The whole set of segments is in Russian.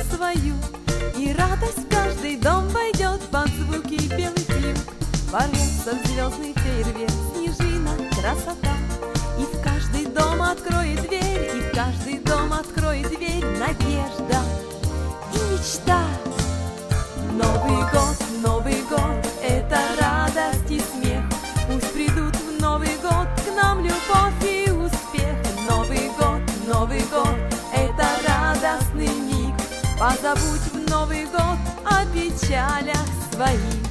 свою, и радость в каждый дом войдет под звуки белых флют. Ворвется в звездный фейерверк снежина, красота, и в каждый дом откроет дверь, и в каждый дом откроет дверь надежда и мечта. Новый год, это радость и смех. Пусть придут в Новый год к нам любовь и успех. Новый год, это радостный миг. Позабудь в Новый год о печалях своих.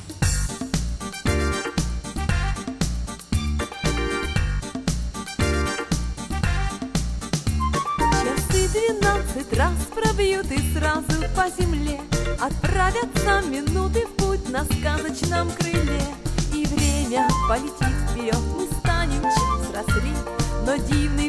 Часы 12 раз пробьют и сразу по земле отправятся минуты в путь на сказочном крыле. И время полетит вперед, мы станем чуть взрослей, но дивный